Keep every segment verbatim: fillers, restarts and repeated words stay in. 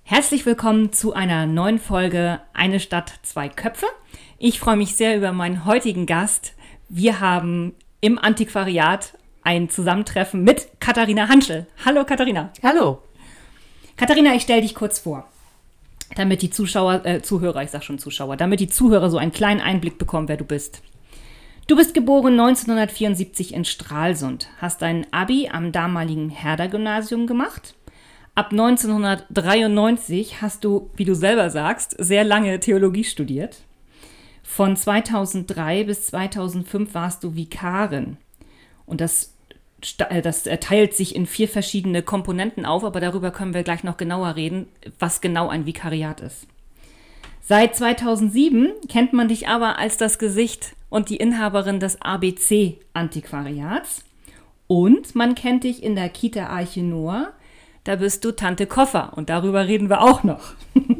Herzlich willkommen zu einer neuen Folge Eine Stadt, zwei Köpfe. Ich freue mich sehr über meinen heutigen Gast. Wir haben im Antiquariat ein Zusammentreffen mit Katharina Hanschel. Hallo Katharina. Hallo. Katharina, ich stelle dich kurz vor, damit die Zuschauer, äh, Zuhörer, ich sag schon Zuschauer, damit die Zuhörer so einen kleinen Einblick bekommen, wer du bist. Du bist geboren neunzehnhundertvierundsiebzig in Stralsund, hast dein Abi am damaligen Herder-Gymnasium gemacht. Ab neunzehnhundertdreiundneunzig hast du, wie du selber sagst, sehr lange Theologie studiert. Von zweitausenddrei bis zweitausendfünf warst du Vikarin. Und das, das teilt sich in vier verschiedene Komponenten auf, aber darüber können wir gleich noch genauer reden, was genau ein Vikariat ist. Seit zweitausendsieben kennt man dich aber als das Gesicht und die Inhaberin des A B C-Antiquariats. Und man kennt dich in der Kita Arche Noah. Da bist du Tante Koffer und darüber reden wir auch noch.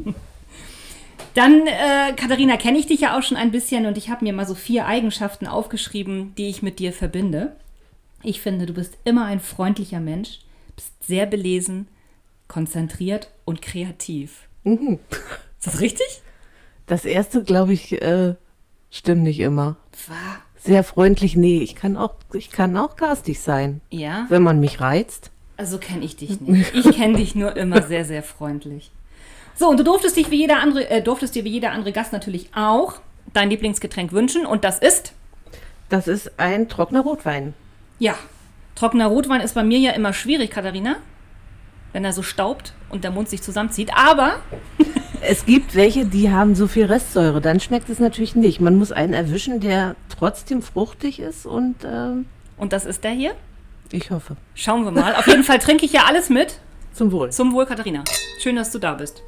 Dann, äh, Katharina, kenne ich dich ja auch schon ein bisschen und ich habe mir mal so vier Eigenschaften aufgeschrieben, die ich mit dir verbinde. Ich finde, du bist immer ein freundlicher Mensch, bist sehr belesen, konzentriert und kreativ. Mhm. Ist das richtig? Das erste, glaube ich, äh, stimmt nicht immer. Sehr freundlich, nee, ich kann auch, ich kann auch garstig sein. Ja? Wenn man mich reizt. Also kenne ich dich nicht. Ich kenne dich nur immer sehr, sehr freundlich. So, und du durftest dich wie jeder andere, äh, durftest dir wie jeder andere Gast natürlich auch dein Lieblingsgetränk wünschen. Und das ist? Das ist ein trockener Rotwein. Ja, trockener Rotwein ist bei mir ja immer schwierig, Katharina. Wenn er so staubt und der Mund sich zusammenzieht. Aber es gibt welche, die haben so viel Restsäure. Dann schmeckt es natürlich nicht. Man muss einen erwischen, der trotzdem fruchtig ist. Und, ähm, und das ist der hier? Ich hoffe. Schauen wir mal. Auf jeden Fall trinke ich ja alles mit. Zum Wohl. Zum Wohl, Katharina. Schön, dass du da bist.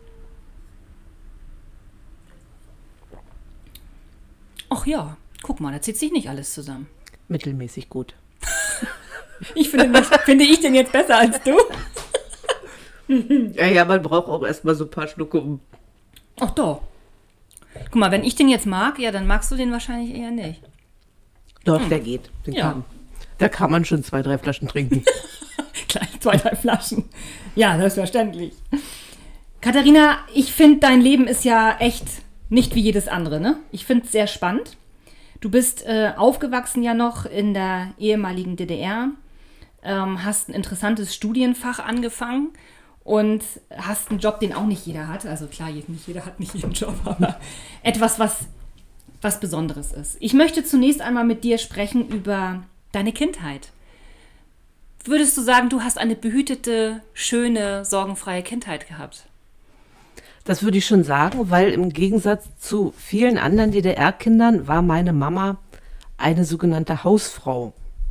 Ach ja, guck mal, da zieht sich nicht alles zusammen. Mittelmäßig gut. Ich finde, nicht, finde ich den jetzt besser als du? Ja, ja, man braucht auch erstmal so ein paar Schlucke um. Ach doch. Guck mal, wenn ich den jetzt mag, ja, dann magst du den wahrscheinlich eher nicht. Doch, Hm. der geht. Den Ja. kann. Da kann man schon zwei, drei Flaschen trinken. Gleich zwei, drei Flaschen. Ja, selbstverständlich. Katharina, ich finde, dein Leben ist ja echt nicht wie jedes andere, ne? Ich finde es sehr spannend. Du bist äh, aufgewachsen ja noch in der ehemaligen D D R, ähm, hast ein interessantes Studienfach angefangen und hast einen Job, den auch nicht jeder hat. Also klar, nicht jeder hat nicht jeden Job, aber etwas, was, was Besonderes ist. Ich möchte zunächst einmal mit dir sprechen über deine Kindheit. Würdest du sagen, du hast eine behütete, schöne, sorgenfreie Kindheit gehabt? Das würde ich schon sagen, weil im Gegensatz zu vielen anderen D D R-Kindern war meine Mama eine sogenannte Hausfrau.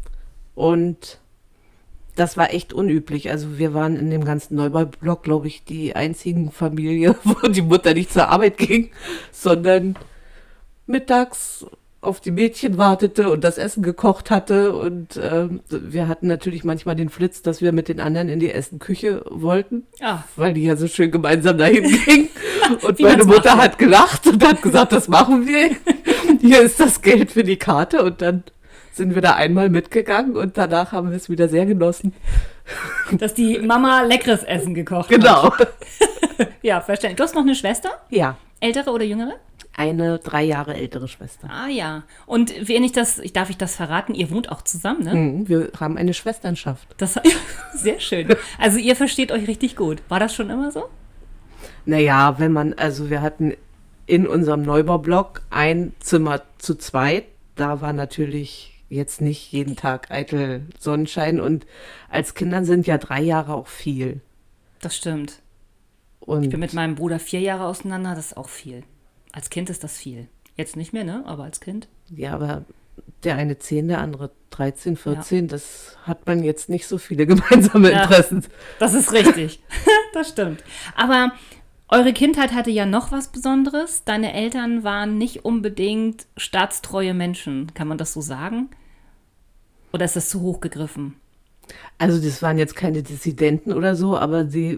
Und das war echt unüblich. Also wir waren in dem ganzen Neubaublock, glaube ich, die einzigen Familie, wo die Mutter nicht zur Arbeit ging, sondern mittags auf die Mädchen wartete und das Essen gekocht hatte. Und ähm, wir hatten natürlich manchmal den Flitz, dass wir mit den anderen in die Essenküche wollten, Ah. weil die ja so schön gemeinsam dahin gingen. Und Wie meine man's Mutter macht. hat gelacht und hat gesagt, das machen wir. Hier ist das Geld für die Karte. Und dann sind wir da einmal mitgegangen und danach haben wir es wieder sehr genossen. Dass die Mama leckeres Essen gekocht Genau. hat. Ja, verständlich. Du hast noch eine Schwester? Ja, Ältere oder jüngere? eine drei Jahre ältere Schwester. Ah ja. Und wenn ich das, ich darf ich das verraten, ihr wohnt auch zusammen, ne? Mhm, wir haben eine Schwesternschaft. Das sehr schön. Also ihr versteht euch richtig gut. War das schon immer so? Naja, wenn man, also wir hatten in unserem Neubaublock ein Zimmer zu zweit. Da war natürlich jetzt nicht jeden Tag eitel Sonnenschein. Und als Kindern sind ja drei Jahre auch viel. Das stimmt. Und Ich bin mit meinem Bruder vier Jahre auseinander, das ist auch viel. Als Kind ist das viel. Jetzt nicht mehr, ne? Aber als Kind. ja, aber der eine zehn, der andere dreizehn, vierzehn, das hat man jetzt nicht so viele gemeinsame Ja. Interessen. Das ist richtig. Das stimmt. Aber eure Kindheit hatte ja noch was Besonderes. Deine Eltern waren nicht unbedingt staatstreue Menschen. Kann man das so sagen? Oder ist das zu hoch gegriffen? Also das waren jetzt keine Dissidenten oder so, aber sie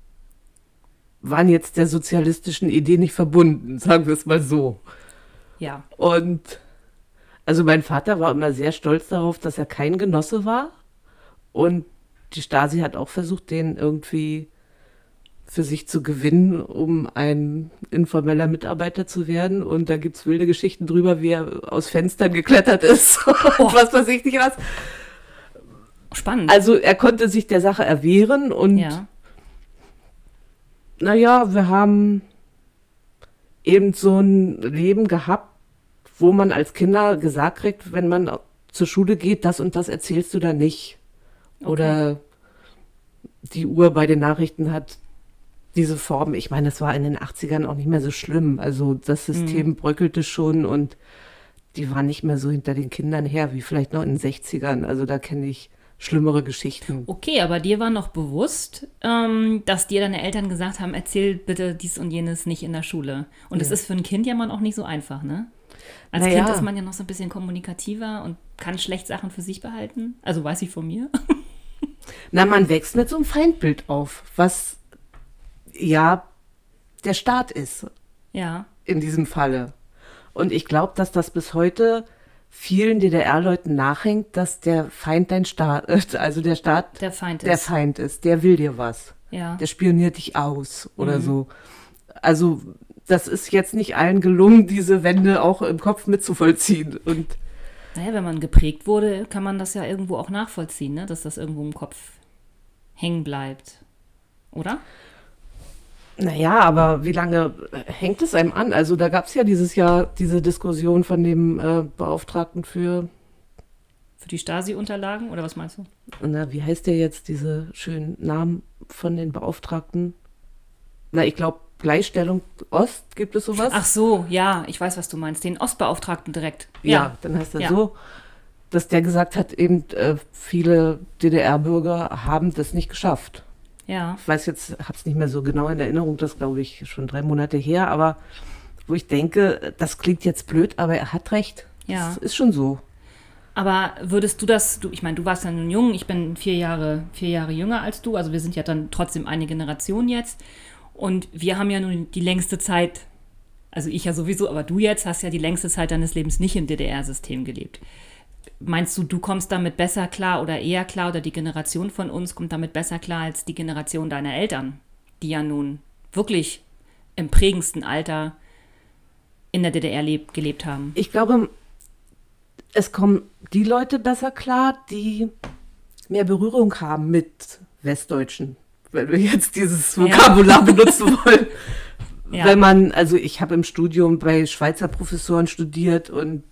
waren jetzt der sozialistischen Idee nicht verbunden, sagen wir es mal so. Ja. Und also mein Vater war immer sehr stolz darauf, dass er kein Genosse war. Und die Stasi hat auch versucht, den irgendwie für sich zu gewinnen, um ein informeller Mitarbeiter zu werden. Und da gibt's wilde Geschichten drüber, wie er aus Fenstern geklettert ist und Oh. was weiß ich nicht was. Spannend. Also er konnte sich der Sache erwehren und ja. naja, wir haben eben so ein Leben gehabt, wo man als Kinder gesagt kriegt, wenn man zur Schule geht, das und das erzählst du da nicht. Okay. Oder die Uhr bei den Nachrichten hat diese Form. Ich meine, das war in den achtzigern auch nicht mehr so schlimm. Also das System Mhm. bröckelte schon und die waren nicht mehr so hinter den Kindern her, wie vielleicht noch in den sechzigern. Also da kenne ich schlimmere Geschichten. Okay, aber dir war noch bewusst, ähm, dass dir deine Eltern gesagt haben, erzähl bitte dies und jenes nicht in der Schule. Und das Ja. ist für ein Kind ja mal auch nicht so einfach, ne? Als Naja. Kind ist man ja noch so ein bisschen kommunikativer und kann schlecht Sachen für sich behalten. Also weiß ich von mir. Na, man wächst mit so einem Feindbild auf, was ja der Staat ist Ja, in diesem Falle. Und ich glaube, dass das bis heute vielen D D R-Leuten nachhängt, dass der Feind dein Staat, äh, also der Staat der Feind der ist. Feind ist, der will dir was. Ja. Der spioniert dich aus oder Mhm. so. Also das ist jetzt nicht allen gelungen, diese Wende auch im Kopf mitzuvollziehen. Und Naja, wenn man geprägt wurde, kann man das ja irgendwo auch nachvollziehen, ne? Dass das irgendwo im Kopf hängen bleibt. Oder? naja, aber wie lange hängt es einem an? Also da gab es ja dieses Jahr diese Diskussion von dem äh, Beauftragten für, Für die Stasi-Unterlagen oder was meinst du? na, wie heißt der jetzt, diese schönen Namen von den Beauftragten? Na, ich glaube, Gleichstellung Ost, gibt es sowas? Ach so, ja, ich weiß, was du meinst. Den Ostbeauftragten direkt. ja, dann heißt das Ja. so, dass der gesagt hat, eben äh, viele D D R-Bürger haben das nicht geschafft. Ja. Ich weiß jetzt, habe es nicht mehr so genau in Erinnerung, das glaube ich schon drei Monate her, aber wo ich denke, das klingt jetzt blöd, aber er hat recht. Ja. Das ist schon so. Aber würdest du das, du, ich meine, du warst ja nun jung, ich bin vier Jahre, vier Jahre jünger als du, also wir sind ja dann trotzdem eine Generation jetzt. Und wir haben ja nun die längste Zeit, also ich ja sowieso, aber du jetzt hast ja die längste Zeit deines Lebens nicht im D D R-System gelebt. Meinst du, du kommst damit besser klar oder eher klar oder die Generation von uns kommt damit besser klar als die Generation deiner Eltern, die ja nun wirklich im prägendsten Alter in der D D R leb, gelebt haben? Ich glaube, es kommen die Leute besser klar, die mehr Berührung haben mit Westdeutschen, wenn wir jetzt dieses Ja. Vokabular benutzen wollen. Ja. Wenn man, also ich habe im Studium bei Schweizer Professoren studiert und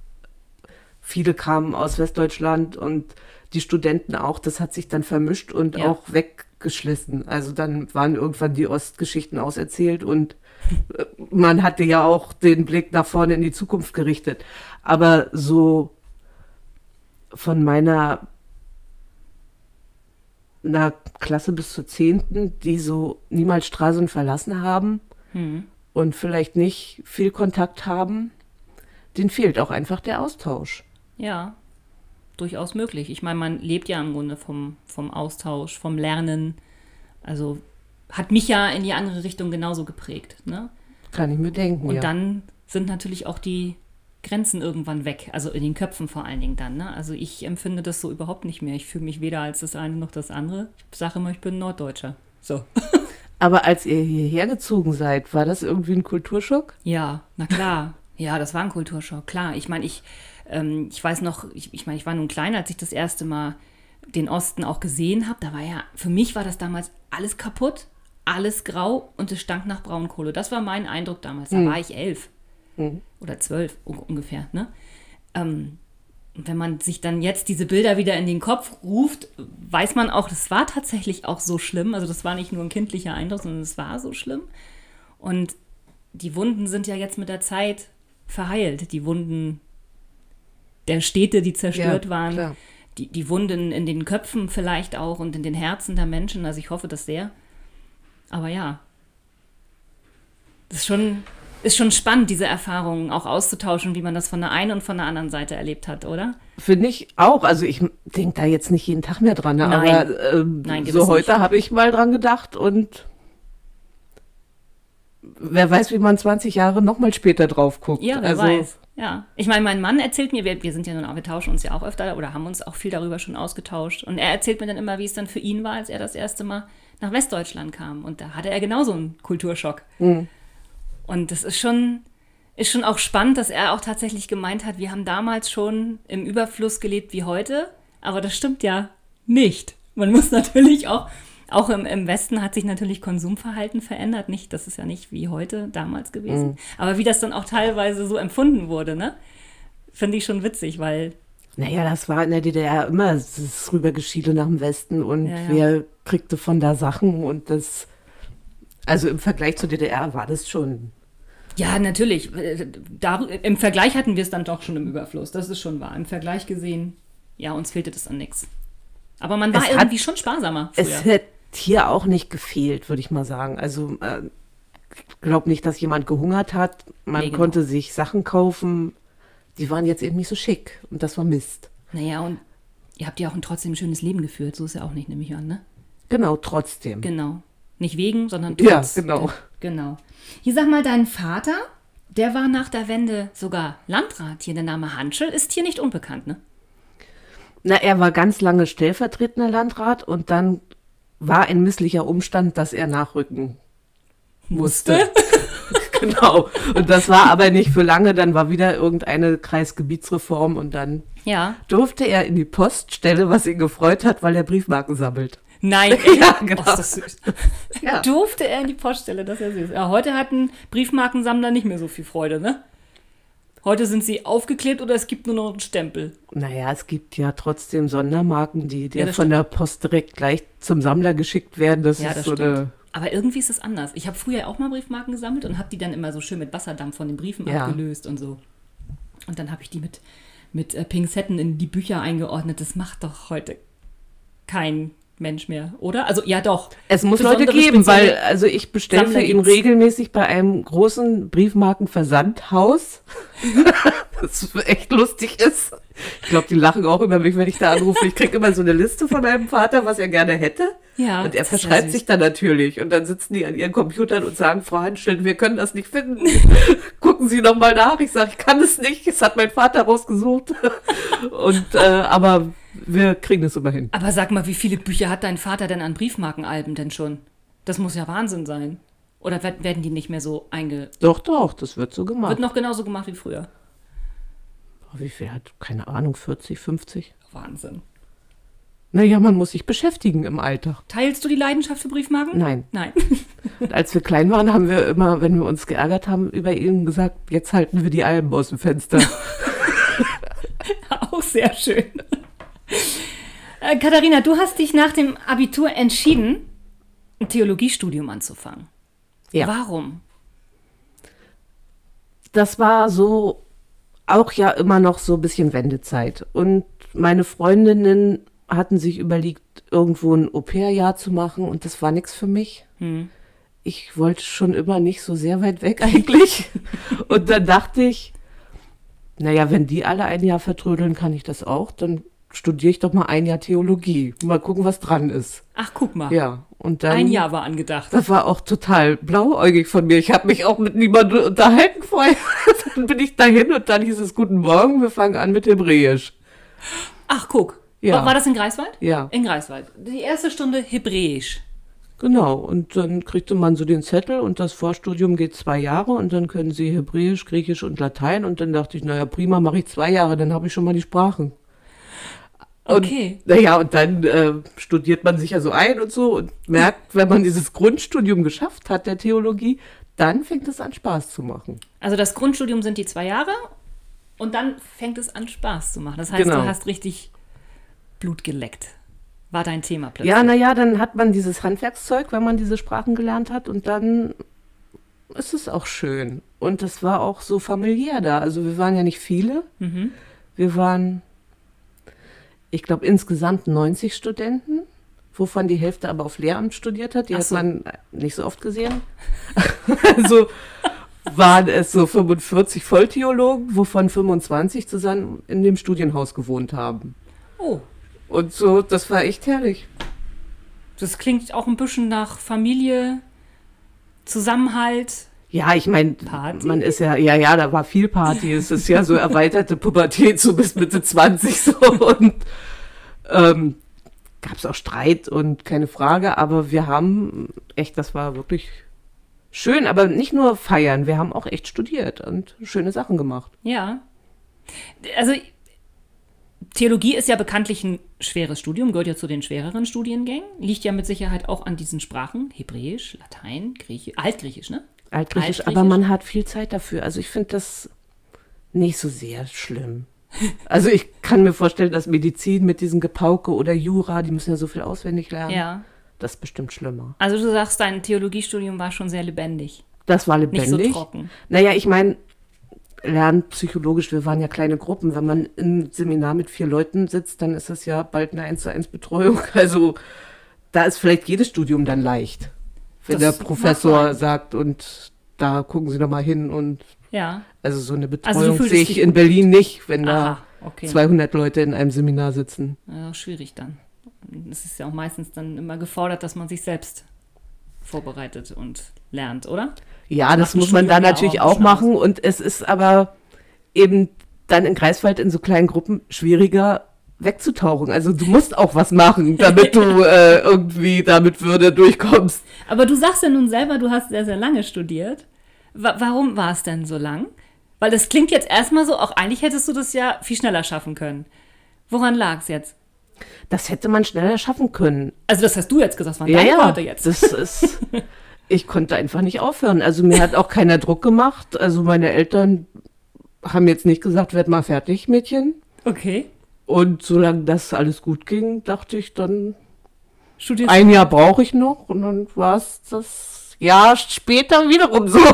viele kamen aus Westdeutschland und die Studenten auch, das hat sich dann vermischt und Ja. auch weggeschlissen. Also dann waren irgendwann die Ostgeschichten auserzählt und äh, man hatte ja auch den Blick nach vorne in die Zukunft gerichtet. Aber so von meiner einer Klasse bis zur zehnten, die so niemals Stralsund verlassen haben Hm. und vielleicht nicht viel Kontakt haben, denen fehlt auch einfach der Austausch. Ja, durchaus möglich. Ich meine, man lebt ja im Grunde vom, vom Austausch, vom Lernen. Also hat mich ja in die andere Richtung genauso geprägt. Ne? Kann ich mir denken, Und ja. dann sind natürlich auch die Grenzen irgendwann weg. Also in den Köpfen vor allen Dingen dann. Ne? Also ich empfinde das so überhaupt nicht mehr. Ich fühle mich weder als das eine noch das andere. Ich sage immer, ich bin Norddeutscher. So. Aber als ihr hierher gezogen seid, war das irgendwie ein Kulturschock? Ja, na klar. Ja, das war ein Kulturschock, klar. Ich meine, ich, ähm, ich weiß noch, ich, ich meine, ich war nun klein, als ich das erste Mal den Osten auch gesehen habe. Da war ja, für mich war das damals alles kaputt, alles grau und es stank nach Braunkohle. Das war mein Eindruck damals. Da Hm. war ich elf Hm. oder zwölf un- ungefähr. Ne? Ähm, und wenn man sich dann jetzt diese Bilder wieder in den Kopf ruft, weiß man auch, das war tatsächlich auch so schlimm. Also das war nicht nur ein kindlicher Eindruck, sondern es war so schlimm. Und die Wunden sind ja jetzt mit der Zeit verheilt. Die Wunden der Städte, die zerstört Ja, waren. klar. Die, die Wunden in den Köpfen vielleicht auch und in den Herzen der Menschen. Also ich hoffe das sehr. Aber ja, das ist schon, ist schon spannend, diese Erfahrungen auch auszutauschen, wie man das von der einen und von der anderen Seite erlebt hat, oder? Finde ich auch. Also ich denke da jetzt nicht jeden Tag mehr dran, ne? Nein. aber ähm, Nein, gewiss so heute nicht. habe ich mal dran gedacht und wer weiß, wie man zwanzig Jahre noch mal später drauf guckt. Ja, wer also, weiß. Ja, ich meine, mein Mann erzählt mir, wir, wir sind ja nun auch, wir tauschen uns ja auch öfter oder haben uns auch viel darüber schon ausgetauscht. Und er erzählt mir dann immer, wie es dann für ihn war, als er das erste Mal nach Westdeutschland kam. Und da hatte er genauso einen Kulturschock. Mhm. Und das ist schon, ist schon auch spannend, dass er auch tatsächlich gemeint hat, wir haben damals schon im Überfluss gelebt wie heute. Aber das stimmt ja nicht. Man muss natürlich auch, auch im, im Westen hat sich natürlich Konsumverhalten verändert. Nicht, das ist ja nicht wie heute damals gewesen. Mhm. Aber wie das dann auch teilweise so empfunden wurde, ne? Finde ich schon witzig, weil... Naja, das war in der D D R immer das Rübergeschiede nach dem Westen und Ja, ja. wer kriegte von da Sachen und das... Also im Vergleich zur D D R war das schon... Ja, natürlich. Da, im Vergleich hatten wir es dann doch schon im Überfluss. Das ist schon wahr. Im Vergleich gesehen, ja, uns fehlte das an nichts. Aber man war Es irgendwie hat- schon sparsamer früher. Es hätte hier auch nicht gefehlt, würde ich mal sagen. Also äh, ich glaube nicht, dass jemand gehungert hat. Man Nee, genau. konnte sich Sachen kaufen, die waren jetzt eben nicht so schick. Und das war Mist. Naja, und ihr habt ja auch ein trotzdem schönes Leben geführt. So ist ja auch nicht, nehme ich an, ne? Genau, trotzdem. Genau. Nicht wegen, sondern Ja, trotz. genau. Genau. Hier, sag mal, dein Vater, der war nach der Wende sogar Landrat. Hier der Name Hanschel ist hier nicht unbekannt, ne? Na, er war ganz lange stellvertretender Landrat und dann war ein misslicher Umstand, dass er nachrücken musste. Genau. Und das war aber nicht für lange. Dann war wieder irgendeine Kreisgebietsreform und dann Ja. durfte er in die Poststelle, was ihn gefreut hat, weil er Briefmarken sammelt. Nein, Ja, genau. Oh, ist das süß. Ja. Durfte er in die Poststelle, das ist ja süß. Ja, heute hatten Briefmarkensammler nicht mehr so viel Freude, ne? Heute sind sie aufgeklebt oder es gibt nur noch einen Stempel. Naja, es gibt ja trotzdem Sondermarken, die dir Ja, das von der Post direkt gleich zum Sammler geschickt werden. Das Ja, ist das so stimmt. eine. Aber irgendwie ist es anders. Ich habe früher auch mal Briefmarken gesammelt und habe die dann immer so schön mit Wasserdampf von den Briefen Ja. abgelöst und so. Und dann habe ich die mit, mit äh, Pinzetten in die Bücher eingeordnet. Das macht doch heute kein Mensch mehr, oder? Also ja doch. Es muss Besondere Leute geben, spezielle weil also ich bestelle für Sammler ihn gibt's. regelmäßig bei einem großen Briefmarkenversandhaus, das echt lustig ist. Ich glaube, die lachen auch über mich, wenn ich da anrufe. Ich kriege immer so eine Liste von meinem Vater, was er gerne hätte. Ja, Und er das ist ja verschreibt süß. sich dann natürlich. Und dann sitzen die an ihren Computern und sagen, Frau Hanschel, wir können das nicht finden. Gucken Sie noch mal nach. Ich sage, ich kann es nicht. Es hat mein Vater rausgesucht. Und äh, aber wir kriegen es immer hin. Aber sag mal, wie viele Bücher hat dein Vater denn an Briefmarkenalben denn schon? Das muss ja Wahnsinn sein. Oder werd- werden die nicht mehr so einge... Doch, doch, das wird so gemacht. Wird noch genauso gemacht wie früher. Wie viel hat? Keine Ahnung, vierzig, fünfzig? Wahnsinn. Naja, man muss sich beschäftigen im Alltag. Teilst du die Leidenschaft für Briefmarken? Nein. Nein. Und als wir klein waren, haben wir immer, wenn wir uns geärgert haben, über ihn gesagt, jetzt halten wir die Alben aus dem Fenster. Auch sehr schön. Äh, Katharina, du hast dich nach dem Abitur entschieden, ein Theologiestudium anzufangen. Ja. Warum? Das war so auch ja immer noch so ein bisschen Wendezeit. Und meine Freundinnen hatten sich überlegt, irgendwo ein Au-pair-Jahr zu machen und das war nichts für mich. Hm. Ich wollte schon immer nicht so sehr weit weg eigentlich. Und dann dachte ich, naja, wenn die alle ein Jahr vertrödeln, kann ich das auch. Dann studiere ich doch mal ein Jahr Theologie. Mal gucken, was dran ist. Ach, guck mal. Ja, und dann... Ein Jahr war angedacht. Das war auch total blauäugig von mir. Ich habe mich auch mit niemandem unterhalten vorher. Dann bin ich dahin und dann hieß es, guten Morgen, wir fangen an mit Hebräisch. Ach, guck. Ja. War, war das in Greifswald? Ja. In Greifswald. Die erste Stunde Hebräisch. Genau, und dann kriegte man so den Zettel und das Vorstudium geht zwei Jahre und dann können sie Hebräisch, Griechisch und Latein und dann dachte ich, naja, prima, mache ich zwei Jahre, dann habe ich schon mal die Sprachen. Und, Okay. Naja, und dann äh, studiert man sich ja so ein und so und merkt, wenn man dieses Grundstudium geschafft hat, der Theologie, dann fängt es an Spaß zu machen. Also das Grundstudium sind die zwei Jahre und dann fängt es an Spaß zu machen. Das heißt, Genau. du hast richtig Blut geleckt. War dein Thema plötzlich. Ja, naja, dann hat man dieses Handwerkszeug, wenn man diese Sprachen gelernt hat und dann ist es auch schön. Und es war auch so familiär da. Also wir waren ja nicht viele. Mhm. Wir waren, ich glaube, insgesamt neunzig Studenten, wovon die Hälfte aber auf Lehramt studiert hat. Die Ach hat so. man nicht so oft gesehen. Also waren es so fünfundvierzig Volltheologen, wovon fünfundzwanzig zusammen in dem Studienhaus gewohnt haben. Oh, Und so, das war echt herrlich. das klingt auch ein bisschen nach Familie, Zusammenhalt. Ja, ich meine, Party? man ist ja, ja, ja, da war viel Party. Es ist ja so erweiterte Pubertät, so bis Mitte zwanzig so. Und ähm, gab es auch Streit und keine Frage, aber wir haben echt, das war wirklich schön, aber nicht nur feiern, wir haben auch echt studiert und schöne Sachen gemacht. Ja. Also Theologie ist ja bekanntlich ein schweres Studium, gehört ja zu den schwereren Studiengängen, liegt ja mit Sicherheit auch an diesen Sprachen, Hebräisch, Latein, Griechisch, Altgriechisch, ne? Altgriechisch, Altgriechisch. aber man hat viel Zeit dafür. Also ich finde das nicht so sehr schlimm. Also ich kann mir vorstellen, dass Medizin mit diesem Gepauke oder Jura, die müssen ja so viel auswendig lernen. Ja. Das ist bestimmt schlimmer. Also du sagst, dein Theologiestudium war schon sehr lebendig. Das war lebendig. Nicht so trocken. Naja, ich meine, lernen psychologisch, wir waren ja kleine Gruppen. Wenn man im Seminar mit vier Leuten sitzt, dann ist das ja bald eine eins zu eins Betreuung. Also da ist vielleicht jedes Studium dann leicht. Wenn Das der Professor mag sein. sagt, und da gucken Sie noch mal hin. Und Ja. also so eine Also du Betreuung fühltest sehe ich dich in gut. Berlin nicht, wenn Aha, da okay. zweihundert Leute in einem Seminar sitzen. Ja, schwierig dann. Es ist ja auch meistens dann immer gefordert, dass man sich selbst vorbereitet und lernt, oder? Ja, das Macht ein muss man da Studium ja natürlich auch auch machen. Und es ist aber eben dann in Greifswald in so kleinen Gruppen schwieriger wegzutauchen. Also du musst auch was machen, damit du äh, irgendwie da mit Würde durchkommst. Aber du sagst ja nun selber, du hast sehr, sehr lange studiert. Wa- warum war es denn so lang? Weil das klingt jetzt erstmal so, auch eigentlich hättest du das ja viel schneller schaffen können. Woran lag es jetzt? Das hätte man schneller schaffen können. Also das hast du jetzt gesagt, das waren Ja, deine ja, Worte jetzt. das ist, ich konnte einfach nicht aufhören. Also mir hat auch keiner Druck gemacht. Also meine Eltern haben jetzt nicht gesagt, werd mal fertig, Mädchen. Okay. Und solange das alles gut ging, dachte ich dann, Studierst ein Jahr brauche ich noch. Und dann war es das Jahr später wiederum so.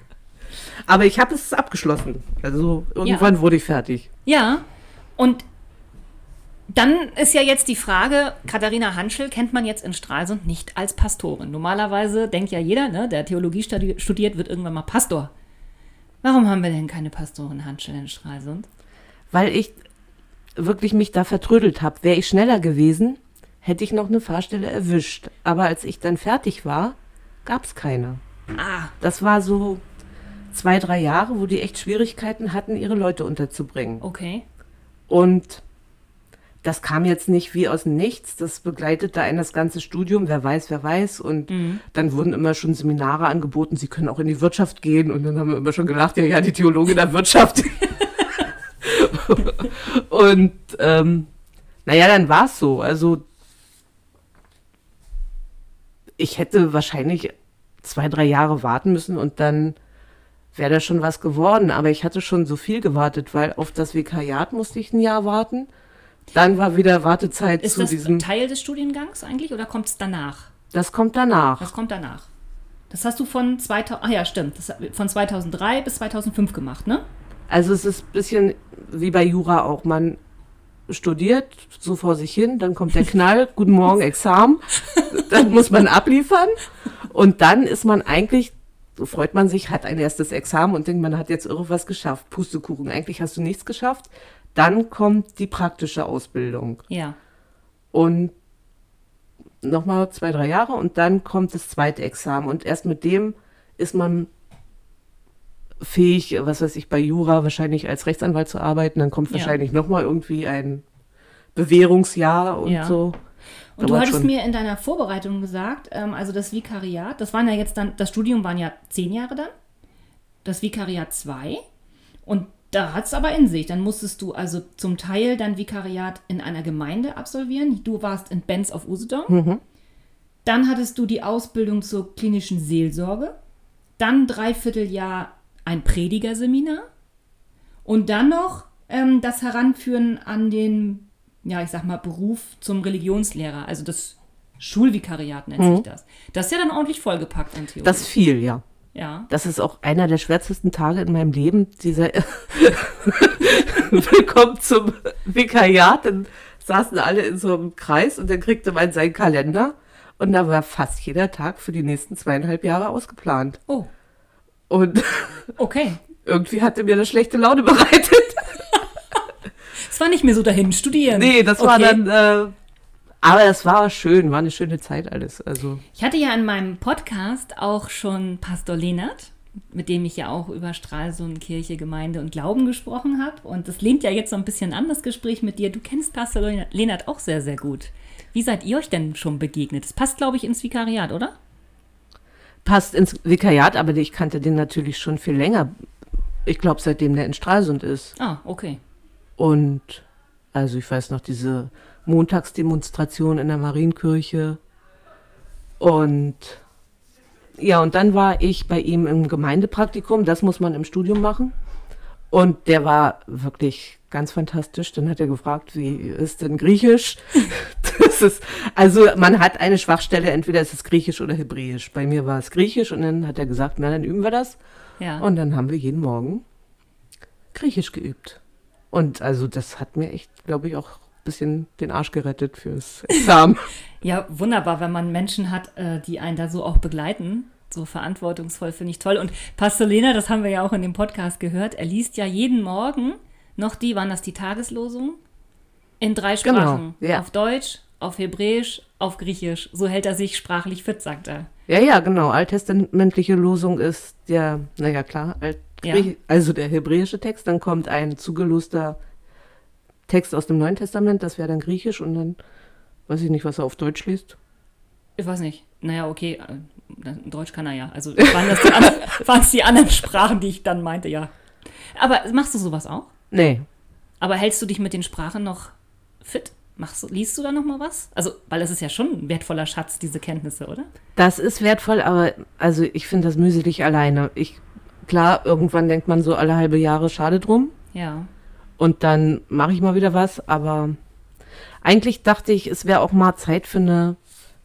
Aber ich habe es abgeschlossen. Also irgendwann wurde ich fertig. Ja, und dann ist ja jetzt die Frage, Katharina Hanschel kennt man jetzt in Stralsund nicht als Pastorin. Normalerweise denkt ja jeder, ne, der Theologie studi- studiert, wird irgendwann mal Pastor. Warum haben wir denn keine Pastorin Hanschel in Stralsund? Weil ich wirklich mich da vertrödelt habe. Wäre ich schneller gewesen, hätte ich noch eine Fahrstelle erwischt. Aber als ich dann fertig war, gab es keine. Ah, Das war so zwei, drei Jahre, wo die echt Schwierigkeiten hatten, ihre Leute unterzubringen. okay. Und das kam jetzt nicht wie aus dem Nichts. Das begleitete einen das ganze Studium. Wer weiß, wer weiß. Und Mhm. dann wurden immer schon Seminare angeboten. Sie können auch in die Wirtschaft gehen. Und dann haben wir immer schon gelacht, ja, ja, die Theologin der Wirtschaft. Und ähm, naja, dann war es so. Also ich hätte wahrscheinlich zwei, drei Jahre warten müssen und dann wäre da schon was geworden. Aber ich hatte schon so viel gewartet, weil auf das Vikariat musste ich ein Jahr warten. Dann war wieder Wartezeit Ist zu das diesem. Teil des Studiengangs eigentlich oder kommt es danach? Das kommt danach. Das kommt danach. Das hast du von zweitausend, ah ja, stimmt, das, von zweitausenddrei bis zweitausendfünf gemacht, ne? Also es ist ein bisschen wie bei Jura auch. Man studiert so vor sich hin, dann kommt der Knall, guten Morgen, Examen, dann muss man abliefern und dann ist man eigentlich, so freut man sich, hat ein erstes Examen und denkt, man hat jetzt irgendwas geschafft. Pustekuchen, eigentlich hast du nichts geschafft. Dann kommt die praktische Ausbildung Ja. und nochmal zwei, drei Jahre und dann kommt das zweite Examen und erst mit dem ist man fähig, was weiß ich, bei Jura wahrscheinlich als Rechtsanwalt zu arbeiten, dann kommt Ja. wahrscheinlich nochmal irgendwie ein Bewährungsjahr und Ja. so. Und du Dauert hattest schon. mir in deiner Vorbereitung gesagt, ähm, also das Vikariat, das waren ja jetzt dann, das Studium waren ja zehn Jahre dann, das Vikariat zwei und da hat es aber in sich. Dann musstest du also zum Teil dein Vikariat in einer Gemeinde absolvieren. Du warst in Benz auf Usedom. Mhm. Dann hattest du die Ausbildung zur klinischen Seelsorge. Dann dreiviertel Jahr ein Predigerseminar. Und dann noch ähm, das Heranführen an den, ja, ich sag mal, Beruf zum Religionslehrer. Also das Schulvikariat nennt Mhm. sich das. Das ist ja dann ordentlich vollgepackt an Theorie. Das ist viel, ja. ja. Das ist auch einer der schwärzesten Tage in meinem Leben, dieser Willkommen zum Vikariat. Dann saßen alle in so einem Kreis und dann kriegte man seinen Kalender und da war fast jeder Tag für die nächsten zweieinhalb Jahre ausgeplant. Oh, Und okay. irgendwie hatte mir das schlechte Laune bereitet. Es war nicht mehr so dahin studieren. Nee, das war Okay. dann, äh, aber das war schön, war eine schöne Zeit alles. Also Ich hatte ja in meinem Podcast auch schon Pastor Lehnert mit dem ich ja auch über Stralsund, Kirche, Gemeinde und Glauben gesprochen habe. Und das lehnt ja jetzt so ein bisschen an, das Gespräch mit dir. Du kennst Pastor Lehnert auch sehr, sehr gut. Wie seid ihr euch denn schon begegnet? Das passt, glaube ich, ins Vikariat, oder? Passt ins Vikariat, aber ich kannte den natürlich schon viel länger. Ich glaube, seitdem der in Stralsund ist. Ah, okay. Und also ich weiß noch, diese Montagsdemonstration in der Marienkirche. Und ja, und dann war ich bei ihm im Gemeindepraktikum. Das muss man im Studium machen. Und der war wirklich ganz fantastisch. Dann hat er gefragt, wie ist denn Griechisch? Das ist, also man hat eine Schwachstelle, entweder ist es Griechisch oder Hebräisch. Bei mir war es Griechisch und dann hat er gesagt, na, dann üben wir das. Ja. Und dann haben wir jeden Morgen Griechisch geübt. Und also das hat mir echt, glaube ich, auch ein bisschen den Arsch gerettet fürs Examen. Ja, wunderbar, wenn man Menschen hat, äh, die einen da so auch begleiten. So verantwortungsvoll, finde ich toll. Und Pastor Lehnert, das haben wir ja auch in dem Podcast gehört, er liest ja jeden Morgen noch die, waren das die Tageslosungen? In drei Sprachen. Genau, ja. Auf Deutsch, auf Hebräisch, auf Griechisch. So hält er sich sprachlich fit, sagt er. Ja, ja, genau. Alttestamentliche Losung ist der, naja klar, Alt Ja. also der hebräische Text. Dann kommt ein zugeloster Text aus dem Neuen Testament, das wäre dann Griechisch und dann weiß ich nicht, was er auf Deutsch liest. Ich weiß nicht. Naja, okay, äh, Deutsch kann er ja. Also waren das die, anderen, waren es die anderen Sprachen, die ich dann meinte, ja. Aber machst du sowas auch? Nee. Aber hältst du dich mit den Sprachen noch fit? Machst du, liest du da noch mal was? Also, weil das ist ja schon ein wertvoller Schatz, diese Kenntnisse, oder? Das ist wertvoll, aber also ich finde das mühselig alleine. Ich, klar, irgendwann denkt man so alle halbe Jahre, schade drum. Ja. Und dann mache ich mal wieder was, aber eigentlich dachte ich, es wäre auch mal Zeit für eine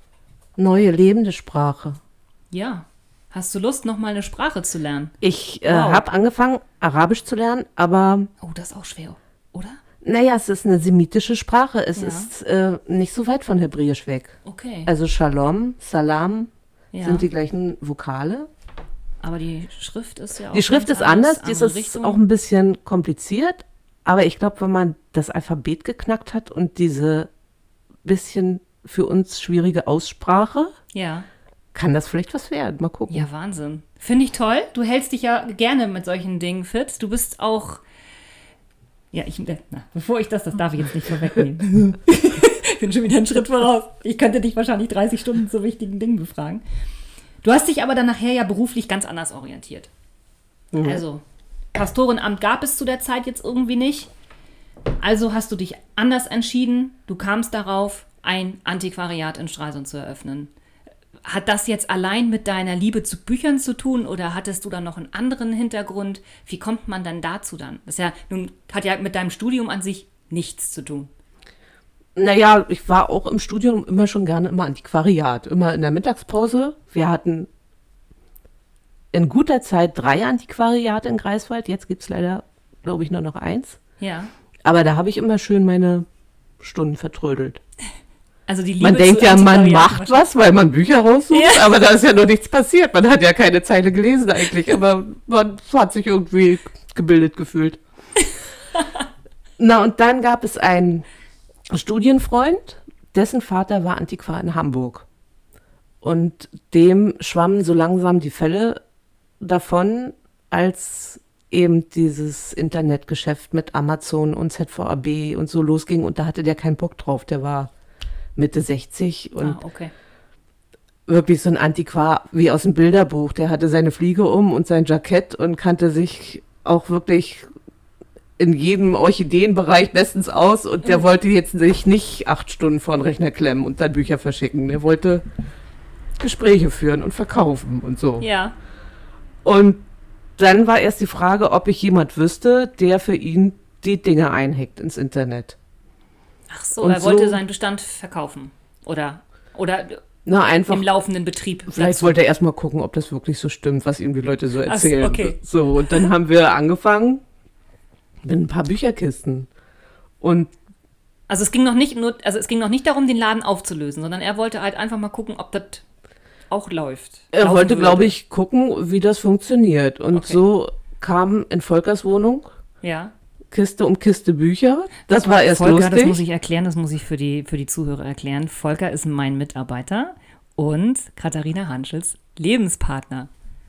neue lebende Sprache. Ja. Hast du Lust, noch mal eine Sprache zu lernen? Ich äh, Wow. habe angefangen, Arabisch zu lernen, aber Oh, das ist auch schwer, oder? naja, es ist eine semitische Sprache. Es Ja. ist äh, nicht so weit von Hebräisch weg. Okay. Also Shalom, Salam ja. sind die gleichen Vokale. Aber die Schrift ist ja auch Die Schrift ganz ist anders, die andere ist Richtung. auch ein bisschen kompliziert, aber ich glaube, wenn man das Alphabet geknackt hat und diese bisschen für uns schwierige Aussprache, Ja. kann das vielleicht was werden. Mal gucken. Ja, Wahnsinn. Finde ich toll. Du hältst dich ja gerne mit solchen Dingen fit. Du bist auch. Ja, ich. Na, bevor ich das, das darf ich jetzt nicht vorwegnehmen. Ich bin schon wieder einen Schritt voraus. Ich könnte dich wahrscheinlich dreißig Stunden zu wichtigen Dingen befragen. Du hast dich aber dann nachher ja beruflich ganz anders orientiert. Mhm. Also, Pastorenamt gab es zu der Zeit jetzt irgendwie nicht. Also hast du dich anders entschieden. Du kamst darauf, ein Antiquariat in Stralsund zu eröffnen. Hat das jetzt allein mit deiner Liebe zu Büchern zu tun oder hattest du dann noch einen anderen Hintergrund? Wie kommt man dann dazu dann? Das ist ja, nun hat ja mit deinem Studium an sich nichts zu tun. Naja, ich war auch im Studium immer schon gerne im Antiquariat. Immer in der Mittagspause. Wir hatten in guter Zeit drei Antiquariate in Greifswald. Jetzt gibt es leider, glaube ich, nur noch eins. Ja. Aber da habe ich immer schön meine Stunden vertrödelt. Also die Liebe Man denkt zu ja, man Antiquariaten macht was, weil man Bücher raussucht, Ja. aber da ist ja noch nichts passiert. Man hat ja keine Zeile gelesen eigentlich, aber man hat sich irgendwie gebildet gefühlt. Na, und dann gab es einen Studienfreund, dessen Vater war Antiquar in Hamburg. Und dem schwammen so langsam die Fälle davon, als eben dieses Internetgeschäft mit Amazon und Z V A B und so losging. Und da hatte der keinen Bock drauf. Der war Mitte sechzig und Ah, okay. wirklich so ein Antiquar wie aus dem Bilderbuch. Der hatte seine Fliege um und sein Jackett und kannte sich auch wirklich in jedem Orchideenbereich bestens aus. Und der wollte jetzt sich nicht acht Stunden vor den Rechner klemmen und dann Bücher verschicken. Der wollte Gespräche führen und verkaufen und so. Ja. Und dann war erst die Frage, ob ich jemand wüsste, der für ihn die Dinge einhackt ins Internet. Ach so, Und er wollte so- seinen Bestand verkaufen. Oder, oder Na, einfach. im laufenden Betrieb. Vielleicht wollte er erstmal gucken, ob das wirklich so stimmt, was ihm die Leute so Ach so, erzählen. okay. So, und dann haben wir angefangen mit ein paar Bücherkisten. Und Also es ging noch nicht nur, also es ging noch nicht darum, den Laden aufzulösen, sondern er wollte halt einfach mal gucken, ob das auch läuft. er Laufen wollte, würde. glaube ich, gucken, wie das funktioniert. Und Okay. so kam in Volkers Wohnung Ja. Kiste um Kiste Bücher. Das war erst Volker, lustig. das muss ich erklären, das muss ich für die, für die Zuhörer erklären. Volker ist mein Mitarbeiter und Katharina Hanschels Lebenspartner.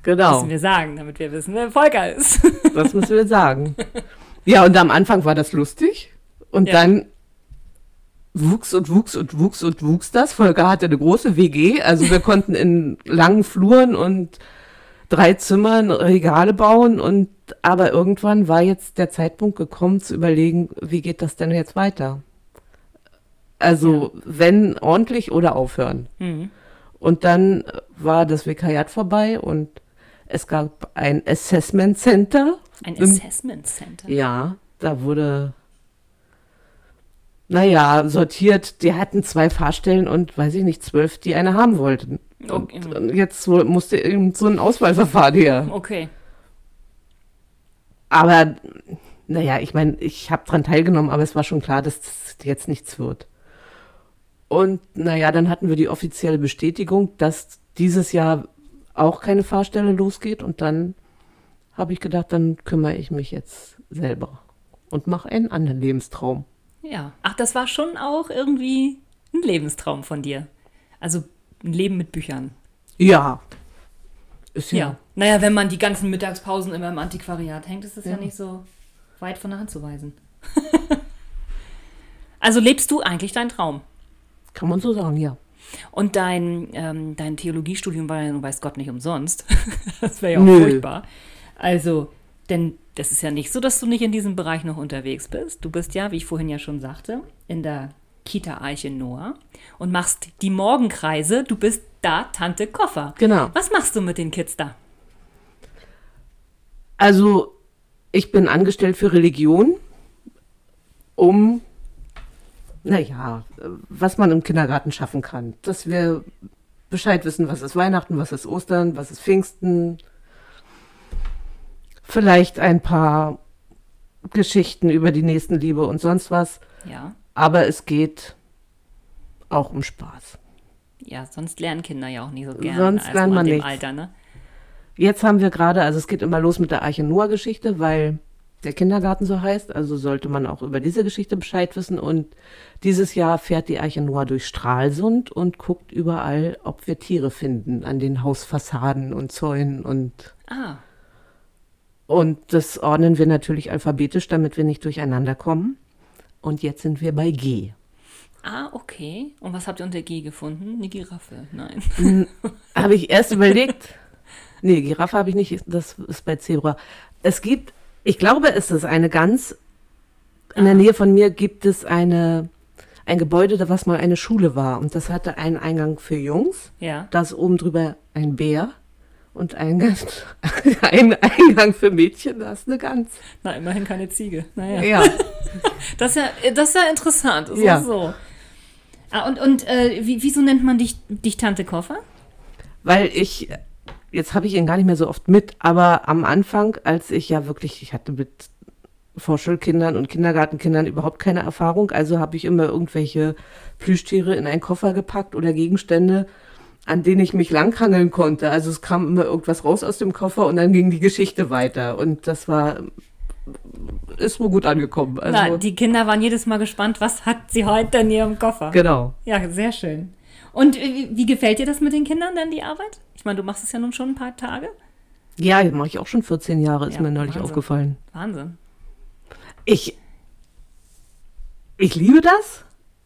Genau. Müssen wir sagen, damit wir wissen, wer Volker ist. Das müssen wir sagen. Ja, und am Anfang war das lustig. Und Ja. dann wuchs und wuchs und wuchs und wuchs das. Volker hatte eine große W G. Also wir konnten in langen Fluren und drei Zimmern Regale bauen. Und aber irgendwann war jetzt der Zeitpunkt gekommen, zu überlegen, wie geht das denn jetzt weiter? Also wenn ordentlich oder aufhören. Mhm. Und dann war das Vikariat vorbei und es gab ein Assessment Center. Ein Im- Assessment Center. Ja, da wurde, naja, sortiert. Die hatten zwei Fahrstellen und, weiß ich nicht, zwölf, die eine haben wollten. Okay. Und, und jetzt so- musste eben so ein Auswahlverfahren her. Okay. Aber, naja, ich meine, ich habe dran teilgenommen, aber es war schon klar, dass das jetzt nichts wird. Und, naja, dann hatten wir die offizielle Bestätigung, dass dieses Jahr auch keine Fahrstelle losgeht. Und dann habe ich gedacht, dann kümmere ich mich jetzt selber und mache einen anderen Lebenstraum. Ja. Ach, das war schon auch irgendwie ein Lebenstraum von dir. Also ein Leben mit Büchern. Ja. Ist Ja. ja. Naja, wenn man die ganzen Mittagspausen immer im Antiquariat hängt, ist das ja, Ja. nicht so weit von der Hand zu weisen. Also lebst du eigentlich deinen Traum? Kann man so sagen, ja. Und dein, ähm, dein Theologiestudium war ja nun weiß Gott nicht umsonst. Das wäre ja auch Nö. furchtbar. Also, denn das ist ja nicht so, dass du nicht in diesem Bereich noch unterwegs bist. Du bist ja, wie ich vorhin ja schon sagte, in der Kita Eiche Noah und machst die Morgenkreise. Du bist da Tante Koffer. Genau. Was machst du mit den Kids da? Also, ich bin angestellt für Religion, um, naja, was man im Kindergarten schaffen kann. Dass wir Bescheid wissen, was ist Weihnachten, was ist Ostern, was ist Pfingsten. Vielleicht ein paar Geschichten über die Nächstenliebe und sonst was. Ja. Aber es geht auch um Spaß. Ja, sonst lernen Kinder ja auch nicht so gerne. Sonst als lernt in man dem nichts. Alter, ne? Jetzt haben wir gerade, also es geht immer los mit der Arche Noah-Geschichte, weil der Kindergarten so heißt, also sollte man auch über diese Geschichte Bescheid wissen. Und dieses Jahr fährt die Arche Noah durch Stralsund und guckt überall, ob wir Tiere finden an den Hausfassaden und Zäunen und Ah, und das ordnen wir natürlich alphabetisch, damit wir nicht durcheinander kommen. Und jetzt sind wir bei G. ah, okay. Und was habt ihr unter G gefunden? Eine Giraffe? Nein. Habe ich erst überlegt. Nee, Giraffe habe ich nicht, das ist bei Zebra. Es gibt, ich glaube, es ist eine ganz, in der Nähe von mir gibt es eine, ein Gebäude, da was mal eine Schule war. Und das hatte einen Eingang für Jungs. Ja. Da ist oben drüber ein Bär. Und ein, ein Eingang für Mädchen, da ist eine Gans. Na, immerhin keine Ziege. Naja. Ja, Das ist ja, das ist ja interessant. Das Ja. ist so. Ah, und und äh, wie, wieso nennt man dich, dich Tante Koffer? weil ich, jetzt habe ich ihn gar nicht mehr so oft mit, aber am Anfang, als ich ja wirklich, ich hatte mit Vorschulkindern und Kindergartenkindern überhaupt keine Erfahrung, also habe ich immer irgendwelche Plüschtiere in einen Koffer gepackt oder Gegenstände, an denen ich mich langhangeln konnte. Also es kam immer irgendwas raus aus dem Koffer und dann ging die Geschichte weiter. Und das war, ist wohl gut angekommen. Also, Na, die Kinder waren jedes Mal gespannt, was hat sie heute in ihrem Koffer? genau. Ja, sehr schön. Und wie, wie gefällt dir das mit den Kindern dann, die Arbeit? Ich meine, du machst es ja nun schon ein paar Tage. Ja, das mache ich auch schon vierzehn Jahre, ist Ja, mir neulich Wahnsinn. aufgefallen. Wahnsinn. Ich, ich liebe das,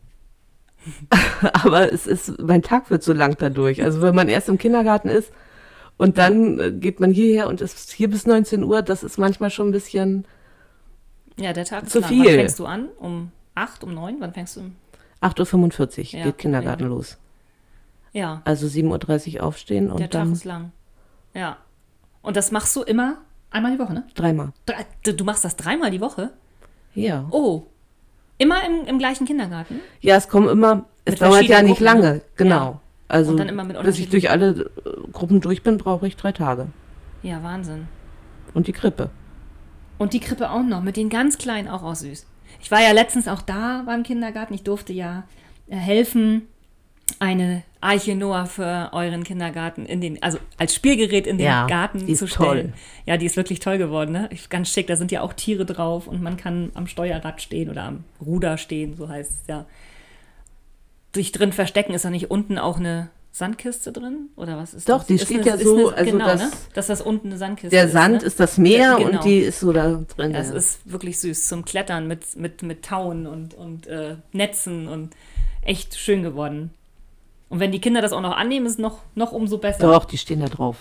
aber es ist, mein Tag wird so lang dadurch. Also wenn man erst im Kindergarten ist und dann äh, geht man hierher und ist hier bis neunzehn Uhr, das ist manchmal schon ein bisschen Ja, der Tag ist Zu lang. viel. Wann fängst du an? Um acht, um neun? Wann fängst du? an? acht Uhr fünfundvierzig Ja, geht Kindergarten ja. los. Ja, Also sieben Uhr dreißig aufstehen und der Tag dann ist lang. Ja. Und das machst du immer einmal die Woche, ne? dreimal. Drei- Du du machst das dreimal die Woche? Ja. Oh. Immer im, im gleichen Kindergarten? Ja, es kommen immer, es Mit dauert ja verschiedenen nicht Gruppen, lange, ne? genau. Ja. Also Und dann immer mit bis ich durch alle äh, Gruppen durch bin, brauche ich drei Tage. Ja, Wahnsinn. Und die Krippe. Und die Krippe auch noch, mit den ganz Kleinen auch auch süß. Ich war ja letztens auch da beim Kindergarten. Ich durfte ja äh, helfen, eine Arche Noah für euren Kindergarten in den, also als Spielgerät in den Ja, Garten die ist zu stellen. toll. Ja, die ist wirklich toll geworden, ne? Ich, ganz schick, da sind ja auch Tiere drauf und man kann am Steuerrad stehen oder am Ruder stehen, so heißt es ja. Sich drin verstecken ist da nicht unten auch eine Sandkiste drin? Oder was ist Doch, das? die Ist steht eine, ja ist so, eine, also genau, das, ne? Dass das unten eine Sandkiste der ist. Sand ne? ist das Meer Ja, genau. und die ist so da drin. Ja, es ja. ist wirklich süß zum Klettern mit, mit, mit Tauen und, und äh, Netzen und echt schön geworden. Und wenn die Kinder das auch noch annehmen, ist es noch, noch umso besser. Doch, die stehen da drauf.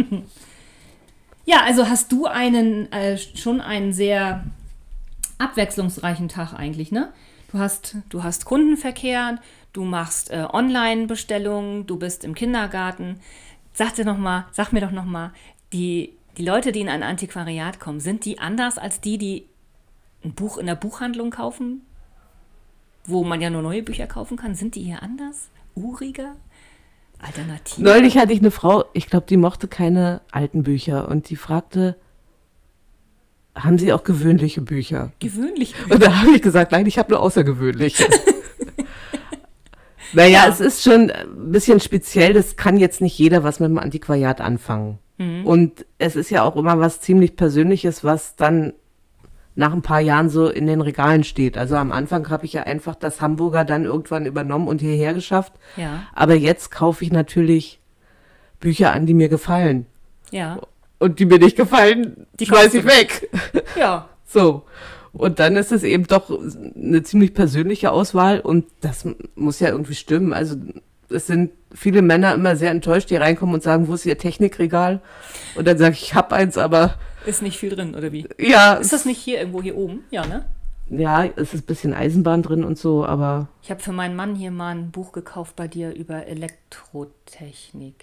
Ja, also hast du einen äh, schon einen sehr abwechslungsreichen Tag eigentlich, ne? Du hast, du hast Kundenverkehr, du machst äh, Online-Bestellungen, du bist im Kindergarten. Sag dir noch mal, sag mir doch noch mal, die, die Leute, die in ein Antiquariat kommen, sind die anders als die, die ein Buch in der Buchhandlung kaufen, wo man ja nur neue Bücher kaufen kann? Sind die hier anders? Uriger? Alternativ? Neulich hatte ich eine Frau, ich glaube, die mochte keine alten Bücher und die fragte, haben Sie auch gewöhnliche Bücher? Gewöhnlich. Und da habe ich gesagt, nein, ich habe nur außergewöhnliche. Naja, Ja. es ist schon ein bisschen speziell, das kann jetzt nicht jeder was mit dem Antiquariat anfangen. Mhm. Und es ist ja auch immer was ziemlich Persönliches, was dann nach ein paar Jahren so in den Regalen steht. Also am Anfang habe ich ja einfach das Hamburger dann irgendwann übernommen und hierher geschafft. Ja, Aber jetzt kaufe ich natürlich Bücher an, die mir gefallen. ja, Und die mir nicht gefallen, Die schmeiß kaufst ich du. weg. ja. So. Und dann ist es eben doch eine ziemlich persönliche Auswahl und das m- muss ja irgendwie stimmen. Also es sind viele Männer immer sehr enttäuscht, die reinkommen und sagen, wo ist Ihr Technikregal? Und dann sage ich, ich hab eins, aber Ist nicht viel drin, oder wie? ja, Ist das nicht hier irgendwo hier oben? Ja, ne? ja, es ist ein bisschen Eisenbahn drin und so, aber Ich habe für meinen Mann hier mal ein Buch gekauft bei dir über Elektrotechnik.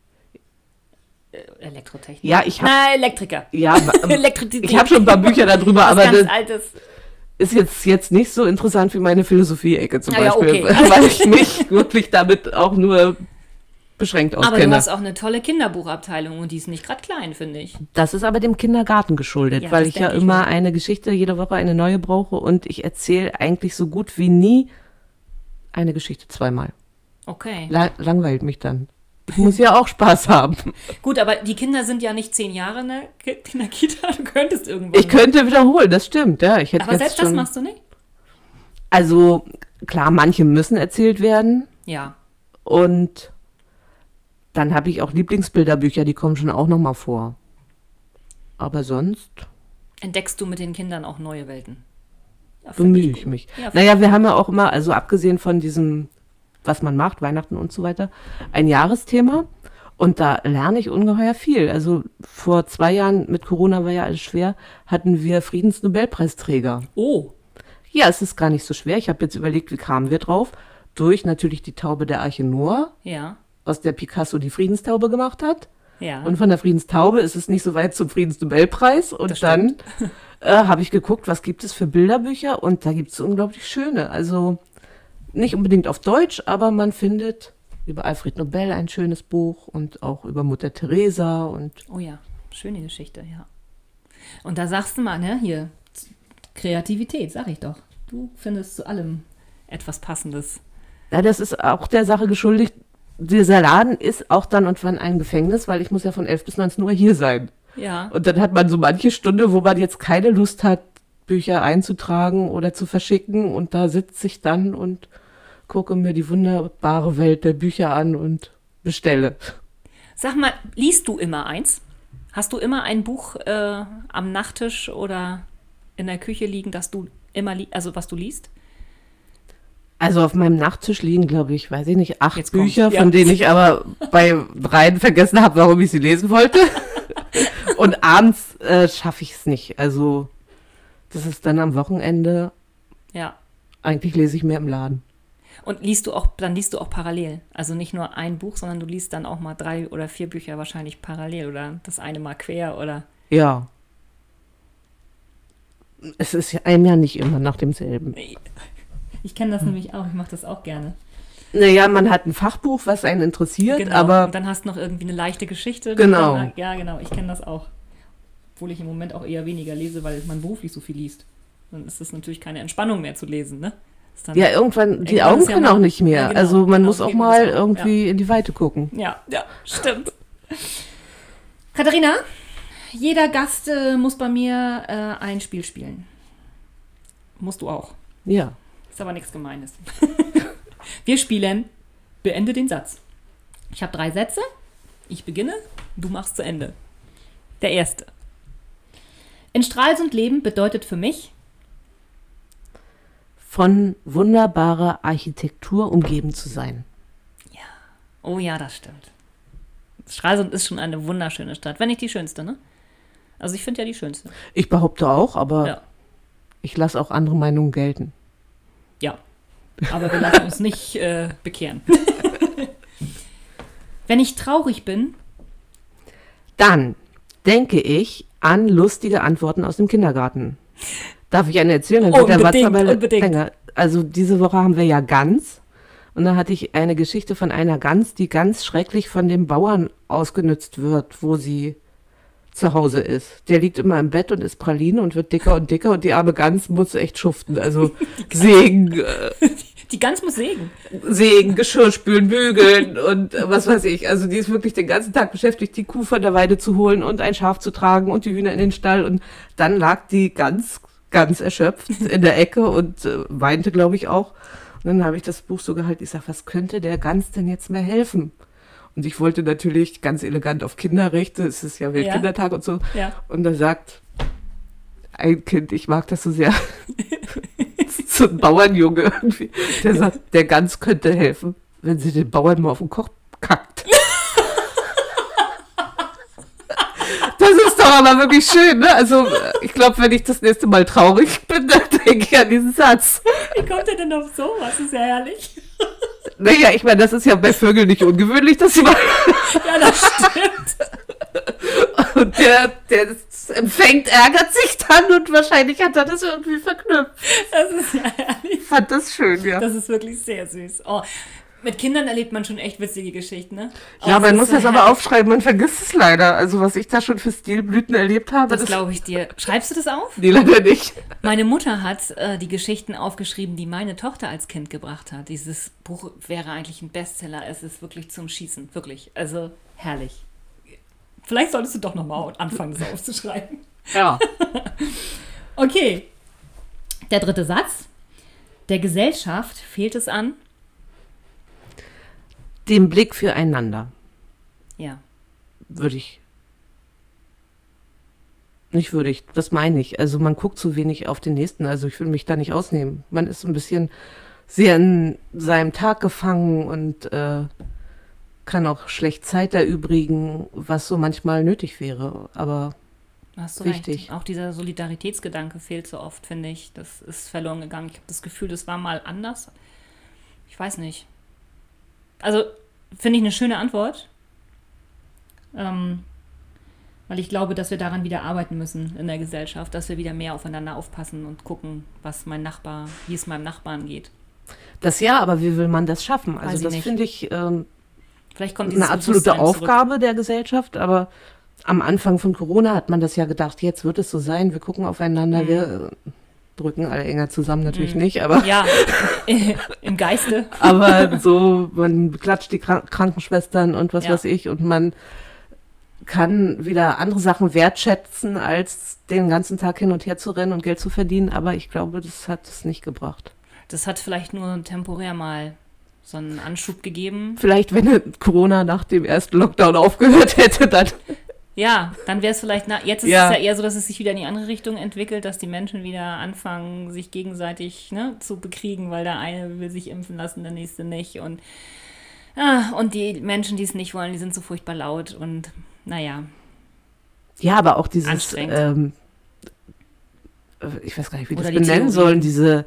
Äh, Elektrotechnik? ja, ich habe Na, Elektriker. ja, aber- Elektrizität. ich habe schon ein paar Bücher darüber, Was aber ganz das Altes. ist jetzt, jetzt nicht so interessant wie meine Philosophie-Ecke zum Ah ja, Beispiel, okay. weil ich mich wirklich damit auch nur beschränkt Aber du auskenne. hast auch eine tolle Kinderbuchabteilung und die ist nicht gerade klein, finde ich. Das ist aber dem Kindergarten geschuldet, Ja, weil das ich ja denke ich immer mir. eine Geschichte, jede Woche eine neue brauche und ich erzähle eigentlich so gut wie nie eine Geschichte zweimal. Okay. La langweilt mich dann. Ich muss ja auch Spaß haben. Gut, aber die Kinder sind ja nicht zehn Jahre in der, Ki- in der Kita. Du könntest irgendwann. Ich könnte wiederholen, das stimmt, ja. Ich hätte aber jetzt selbst schon, das machst du nicht? Also klar, manche müssen erzählt werden Ja. und dann habe ich auch Lieblingsbilderbücher, die kommen schon auch nochmal vor. Aber sonst Entdeckst du mit den Kindern auch neue Welten? Ja, find bemühe gut. ich mich. Ja, Naja, wir haben ja auch immer, also abgesehen von diesem, was man macht, Weihnachten und so weiter, ein Jahresthema. Und da lerne ich ungeheuer viel. Also vor zwei Jahren, mit Corona war ja alles schwer, hatten wir Friedensnobelpreisträger. Oh, Ja, es ist gar nicht so schwer. Ich habe jetzt überlegt, wie kamen wir drauf? Durch natürlich die Taube der Arche Noah, ja, aus der Picasso die Friedenstaube gemacht hat. ja. Und von der Friedenstaube ist es nicht so weit zum Friedensnobelpreis. Und Das dann äh, habe ich geguckt, was gibt es für Bilderbücher. Und da gibt es unglaublich schöne. Also nicht unbedingt auf Deutsch, aber man findet über Alfred Nobel ein schönes Buch und auch über Mutter Teresa. Und Oh ja, schöne Geschichte, ja. Und da sagst du mal, ne, hier, Kreativität, sag ich doch. Du findest zu allem etwas Passendes. ja, das ist auch der Sache geschuldigt. Dieser Laden ist auch dann und wann ein Gefängnis, weil ich muss ja von elf bis neunzehn Uhr hier sein. Ja, Und dann hat man so manche Stunde, wo man jetzt keine Lust hat, Bücher einzutragen oder zu verschicken. Und da sitze ich dann und gucke mir die wunderbare Welt der Bücher an und bestelle. sag mal, liest du immer eins? Hast du immer ein Buch äh, am Nachttisch oder in der Küche liegen, das du immer, li also was du liest? Also auf meinem Nachttisch liegen, glaube ich, weiß ich nicht, acht Jetzt kommt's, Bücher, ja. von denen ich aber bei dreien vergessen habe, warum ich sie lesen wollte. Und abends äh, schaffe ich es nicht. Also das ist dann am Wochenende. Ja. Eigentlich lese ich mehr im Laden. Und liest du auch, dann liest du auch parallel. Also nicht nur ein Buch, sondern du liest dann auch mal drei oder vier Bücher wahrscheinlich parallel oder das eine mal quer oder. Ja. Es ist ja einem ja nicht immer nach demselben. Ich kenne das nämlich auch, ich mache das auch gerne. Naja, man hat ein Fachbuch, was einen interessiert, Genau. aber Und dann hast du noch irgendwie eine leichte Geschichte. Genau. Dann, ja, genau, ich kenne das auch. Obwohl ich im Moment auch eher weniger lese, weil man beruflich so viel liest. Dann ist das natürlich keine Entspannung mehr zu lesen, ne? Ist dann, ja, irgendwann, die Irgendwann Augen ist ja können mal- auch nicht mehr. Ja, genau. Also man Genau, muss so auch geht mir mal das auch. irgendwie in die Weite gucken. ja, ja, stimmt. Katharina, jeder Gast äh, muss bei mir äh, ein Spiel spielen. Musst du auch. Ja. Ist aber nichts Gemeines. Wir spielen Beende den Satz. Ich habe drei Sätze. Ich beginne, du machst zu Ende. Der erste. In Stralsund leben bedeutet für mich von wunderbarer Architektur umgeben zu sein. Ja. Oh ja, das stimmt. Stralsund ist schon eine wunderschöne Stadt. Wenn nicht die schönste, ne? Also ich finde ja die schönste. Ich behaupte auch, aber ja. ich lasse auch andere Meinungen gelten. Ja, aber wir lassen uns nicht äh, bekehren. Wenn ich traurig bin, dann denke ich an lustige Antworten aus dem Kindergarten. Darf ich eine erzählen? Dann wird der Watz aber länger. Also diese Woche haben wir ja Gans. Und da hatte ich eine Geschichte von einer Gans, die ganz schrecklich von dem Bauern ausgenützt wird, wo sie zu Hause ist. Der liegt immer im Bett und isst Praline und wird dicker und dicker und die arme Gans muss echt schuften. Also sägen. Äh, die Gans muss sägen. Sägen, Geschirr spülen, bügeln und äh, was weiß ich. Also die ist wirklich den ganzen Tag beschäftigt, die Kuh von der Weide zu holen und ein Schaf zu tragen und die Hühner in den Stall. Und dann lag die Gans ganz erschöpft in der Ecke und äh, weinte, glaube ich, auch. Und dann habe ich das Buch so gehalten. Ich sage, was könnte der Gans denn jetzt mehr helfen? Und ich wollte natürlich ganz elegant auf Kinderrechte, es ist ja Weltkindertag ja. und so. Ja. Und da sagt ein Kind, ich mag das so sehr, so ein Bauernjunge irgendwie, der sagt, der Gans könnte helfen, wenn sie den Bauern mal auf den Kopf kackt. Das ist doch aber wirklich schön, ne? Also ich glaube, wenn ich das nächste Mal traurig bin, dann denke ich an diesen Satz. Wie kommt ihr denn auf sowas? Das ist ja herrlich. Naja, ich meine, das ist ja bei Vögeln nicht ungewöhnlich, dass sie mal... Ja, das stimmt. Und der, der das empfängt, ärgert sich dann und wahrscheinlich hat er das irgendwie verknüpft. Das ist ja herrlich. Ich fand das schön, ja. Das ist wirklich sehr süß. Oh, mit Kindern erlebt man schon echt witzige Geschichten, ne? Oh, ja, man muss so das herrlich. aber aufschreiben, man vergisst es leider. Also was ich da schon für Stilblüten erlebt habe. Das, das glaube ich dir. Schreibst du das auf? Nee, leider nicht. Meine Mutter hat äh, die Geschichten aufgeschrieben, die meine Tochter als Kind gebracht hat. Dieses Buch wäre eigentlich ein Bestseller. Es ist wirklich zum Schießen, wirklich. Also herrlich. Vielleicht solltest du doch nochmal anfangen, das aufzuschreiben. Ja. Okay. Der dritte Satz. Der Gesellschaft fehlt es an... dem Blick füreinander. Ja. Würde ich. Nicht würde ich, das meine ich. Also man guckt zu wenig auf den Nächsten. Also ich will mich da nicht ausnehmen. Man ist ein bisschen sehr in seinem Tag gefangen und äh, kann auch schlecht Zeit erübrigen, was so manchmal nötig wäre. Aber hast du wichtig. Recht. Auch dieser Solidaritätsgedanke fehlt so oft, finde ich. Das ist verloren gegangen. Ich habe das Gefühl, das war mal anders. Ich weiß nicht. Also, finde ich eine schöne Antwort, ähm, weil ich glaube, dass wir daran wieder arbeiten müssen in der Gesellschaft, dass wir wieder mehr aufeinander aufpassen und gucken, was mein Nachbar, wie es meinem Nachbarn geht. Das ja, aber wie will man das schaffen? Weiß Also ich das nicht. finde ich ähm, Vielleicht kommt eine dieses absolute Bewusstsein Aufgabe zurück. der Gesellschaft, aber am Anfang von Corona hat man das ja gedacht, jetzt wird es so sein, wir gucken aufeinander, Mhm. wir äh, drücken alle enger zusammen, natürlich Mhm. nicht, aber... Ja, im Geiste. Aber so, man beklatscht die Krank- Krankenschwestern und was Ja. weiß ich und man kann wieder andere Sachen wertschätzen, als den ganzen Tag hin und her zu rennen und Geld zu verdienen. Aber ich glaube, das hat es nicht gebracht. Das hat vielleicht nur temporär mal so einen Anschub gegeben. Vielleicht, wenn Corona nach dem ersten Lockdown aufgehört hätte, dann... Ja, dann wäre es vielleicht, na, jetzt ist Ja. es ja eher so, dass es sich wieder in die andere Richtung entwickelt, dass die Menschen wieder anfangen, sich gegenseitig ne, zu bekriegen, weil der eine will sich impfen lassen, der nächste nicht. Und, ah, und die Menschen, die es nicht wollen, die sind so furchtbar laut und naja. Ja, aber auch dieses, Anstrengend. ähm, äh, ich weiß gar nicht, wie Oder das die benennen Theorie. sollen, diese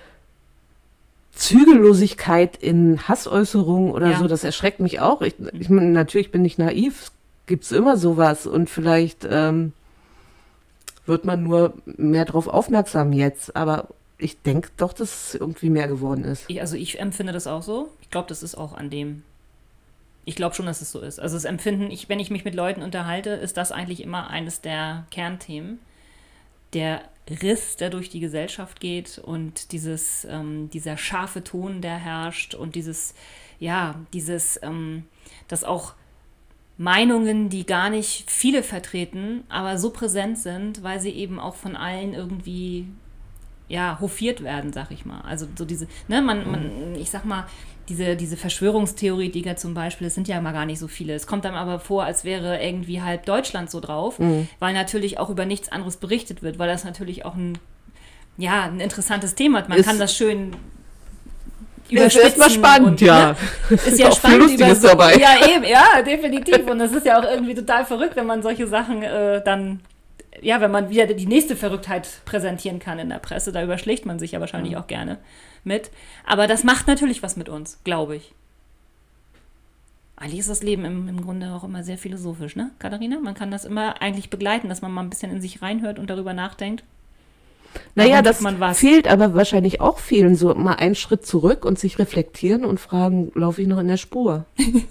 Zügellosigkeit in Hassäußerungen oder Ja. so, das erschreckt mich auch. Ich, ich meine, natürlich bin ich naiv, gibt es immer sowas und vielleicht ähm, wird man nur mehr darauf aufmerksam jetzt, aber ich denke doch, dass es irgendwie mehr geworden ist. Ich, also ich empfinde das auch so. Ich glaube, das ist auch an dem. Ich glaube schon, dass es so ist. Also das Empfinden, ich, wenn ich mich mit Leuten unterhalte, ist das eigentlich immer eines der Kernthemen. Der Riss, der durch die Gesellschaft geht und dieses, ähm, dieser scharfe Ton, der herrscht und dieses, ja, dieses, ähm, dass auch Meinungen, die gar nicht viele vertreten, aber so präsent sind, weil sie eben auch von allen irgendwie ja, hofiert werden, sag ich mal. Also so diese, ne, man, man, ich sag mal, diese, diese Verschwörungstheoretiker zum Beispiel, es sind ja mal gar nicht so viele. Es kommt einem aber vor, als wäre irgendwie halb Deutschland so drauf, mhm. weil natürlich auch über nichts anderes berichtet wird, weil das natürlich auch ein, ja, ein interessantes Thema hat. Man ist, kann das schön überspitzen. Ist erstmal spannend, und, ja. Ne? Ist ja auch spannend. Viel Lustiges über so, dabei. Ja, eben, ja, definitiv. Und das ist ja auch irgendwie total verrückt, wenn man solche Sachen äh, dann, ja, wenn man wieder die nächste Verrücktheit präsentieren kann in der Presse. Da überschlägt man sich ja wahrscheinlich mhm. auch gerne mit. Aber das macht natürlich was mit uns, glaube ich. Eigentlich ist das Leben im, im Grunde auch immer sehr philosophisch, ne, Katharina? Man kann das immer eigentlich begleiten, dass man mal ein bisschen in sich reinhört und darüber nachdenkt. Naja, das fehlt aber wahrscheinlich auch vielen, so mal einen Schritt zurück und sich reflektieren und fragen, laufe ich noch in der Spur?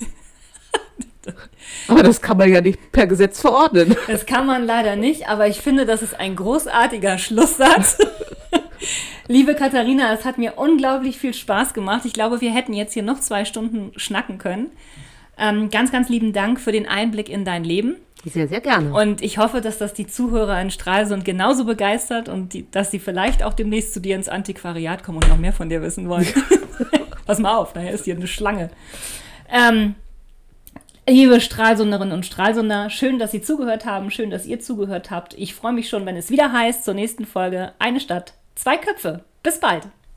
Aber das kann man ja nicht per Gesetz verordnen. Das kann man leider nicht, aber ich finde, das ist ein großartiger Schlusssatz. Liebe Katharina, es hat mir unglaublich viel Spaß gemacht. Ich glaube, wir hätten jetzt hier noch zwei Stunden schnacken können. Ähm, ganz, ganz lieben Dank für den Einblick in dein Leben. Sehr, sehr gerne. Und ich hoffe, dass das die Zuhörer in Stralsund genauso begeistert und die, dass sie vielleicht auch demnächst zu dir ins Antiquariat kommen und noch mehr von dir wissen wollen. Pass mal auf, nachher ist hier eine Schlange. Ähm, liebe Stralsunderinnen und Stralsunder, schön, dass Sie zugehört haben, schön, dass ihr zugehört habt. Ich freue mich schon, wenn es wieder heißt, zur nächsten Folge Eine Stadt, zwei Köpfe. Bis bald.